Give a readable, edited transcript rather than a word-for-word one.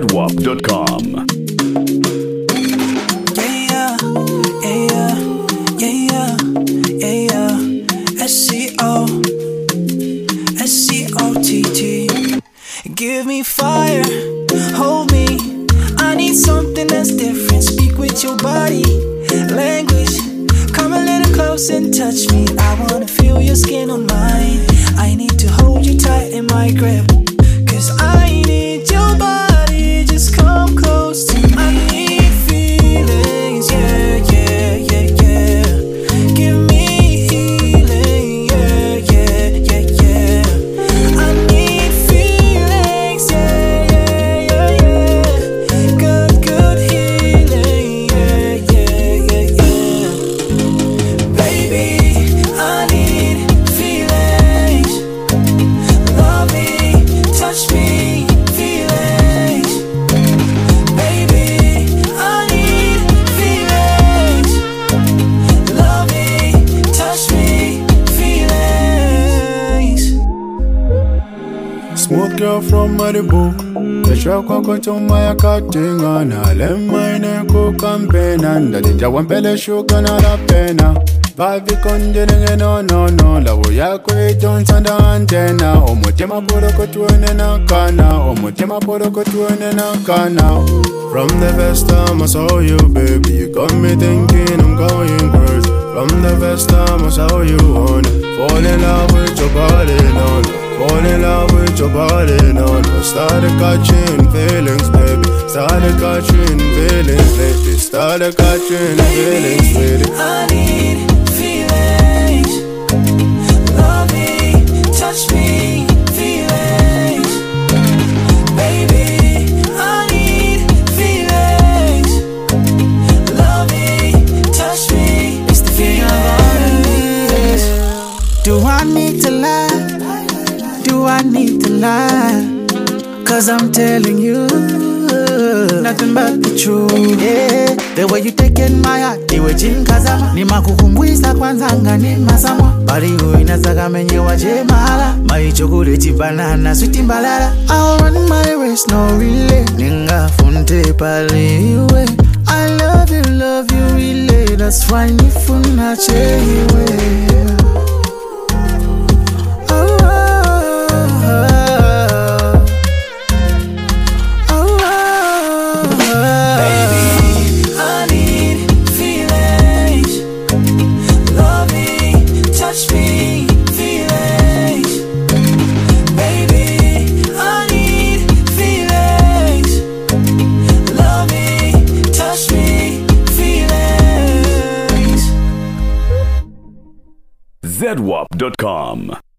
ZWAP.com. SCOTT. Give me fire, hold me. I need something that's different. Speak with your body language. Come a little close and touch me. I wanna feel your skin on mine. I need to hold you tight in my grip, 'cause I need your body. Just come close to me. I need feelings, yeah, yeah, yeah, yeah. Give me healing, yeah, yeah, yeah, yeah. I need feelings, yeah, yeah, yeah, yeah. Good, good healing, yeah, yeah, yeah, yeah. Baby, I need feelings. Love me, touch me, feelings. Baby, I need feelings. Love me, touch me, feelings. Smooth girl from Malibu. The show coco to my cutting on a lemon cook campaign and the Jawampele sugar not a pena. Vibe conjuring no. La voya don't send the antenna. Omotema poroko tuene na kana. Omotema poroko tuene na kana. From the first time I saw you, baby, you got me thinking I'm going crazy. From the first time I saw you on it, fall in love with your body, no. Fall in love with your body, no. Started catching feelings, baby. Started catching feelings lately. Started catching feelings, baby. I need feelings. Love me, touch me, feelings. Baby, I need feelings. Love me, touch me. It's the feelings. Do I need to lie? Do I need to lie? 'Cause I'm telling you nothing but the truth, yeah. The way you taking my heart, iwe chinkazama. Nimakukumbwisa kwanzanga ni masamwa. Bali uinasaka menye waje mahala. Maichokoleti banana, sweet imbalala. I'll run my race, no relay. Ninga funte paliwe. I love you relay. That's why nifuna chewe. ZWAP.com.